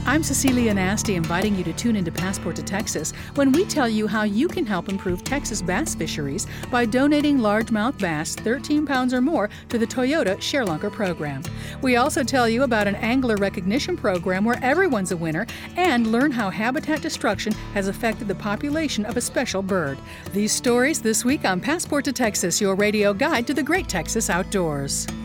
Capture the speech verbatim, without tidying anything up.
I'm Cecilia Nasty, inviting you to tune into Passport to Texas when we tell you how you can help improve Texas bass fisheries by donating largemouth bass thirteen pounds or more to the Toyota ShareLunker program. We also tell you about an angler recognition program where everyone's a winner and learn how habitat destruction has affected the population of a special bird. These stories this week on Passport to Texas, your radio guide to the great Texas outdoors.